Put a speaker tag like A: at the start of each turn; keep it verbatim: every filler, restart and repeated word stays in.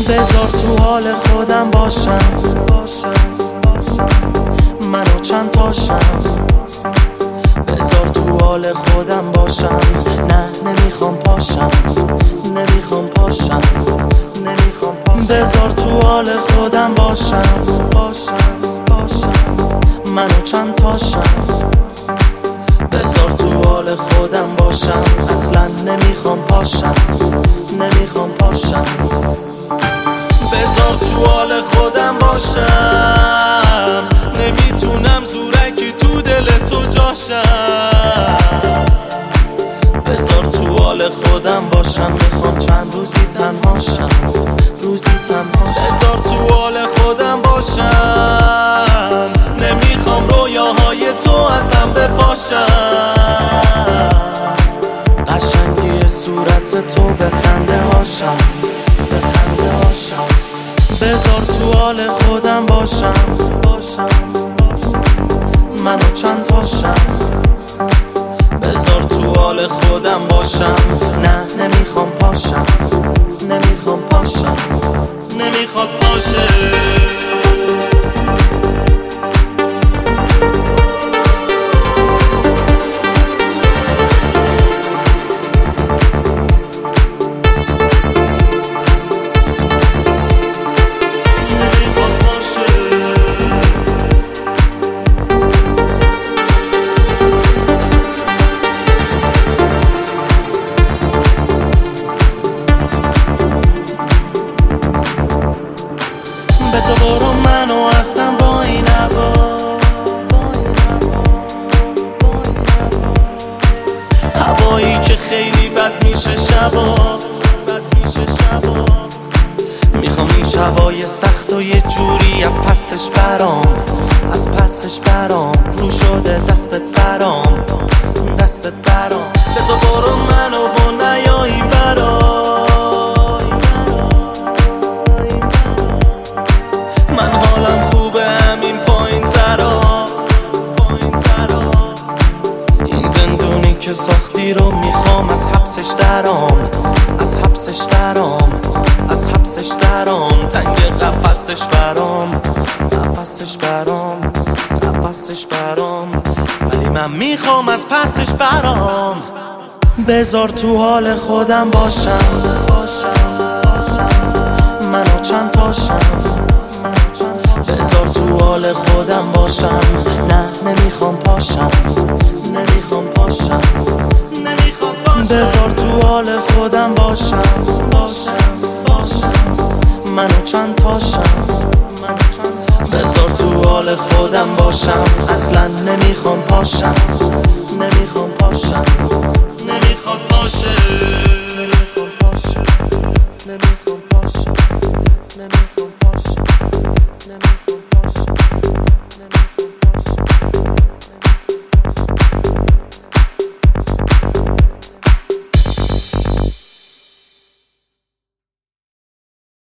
A: بذار تو حال خودم باشم، منو چند تاشم. بذار تو حال خودم باشم، نه نمیخوام پاشم، نمیخوام پاشم، نمیخوام پاشم. بذار تو حال خودم باشم، باشم، باشم، منو چند تاشم. بذار تو حال خودم باشم، اصلا نمیخوام پاشم، نمیخوام پاشم. بذار تو حال خودم باشم، نمیتونم زورکی تو دل تو جاشم. بذار تو حال خودم باشم، میخوام چند روزی تنهاشم، روزی تنهاشم. بذار تو حال خودم باشم، نمیخوام رویاهای تو از هم بپاشم. قشنگی صورت تو به خنده هاشم، به خنده هاشم. بذار تو حال خودم باشم، باشم، منو چند تاشم. بذار تو حال خودم باشم، نه نمیخوام پاشم، نمیخوام پاشم، نمیخواد باشه. بذار برو منو اصلا با این هوا، هوایی که خیلی بد میشه شبا، بد میشه شبا. میخوام این شبای سخت و یه جوری از پسش برام، از پسش برام. رو شده دستت برام، دستت برام. بذار برو منو با نیایی برام، من حالم خوبه همین پایین ترا، پایین ترا. این زندونی که ساختی رو میخوام از حبسش درام، از حبسش درام، از حبسش درام. تنگ قفسش برام، قفسش برام، قفسش برام. ولی من میخوام از پسش برام. بذار تو حال خودم باشم، باشم، منو چند تاشم. بذار تو حال خودم باشم، نه نمیخوام پاشم، نمیخوام پاشم، نمیخوام پاشم. بذار تو حال خودم باشم، باشم، باشم، منو چند تاشم. بذار تو حال خودم باشم، اصلا نمیخوام پاشم، نمیخوام پاشم، نمیخواد باشه.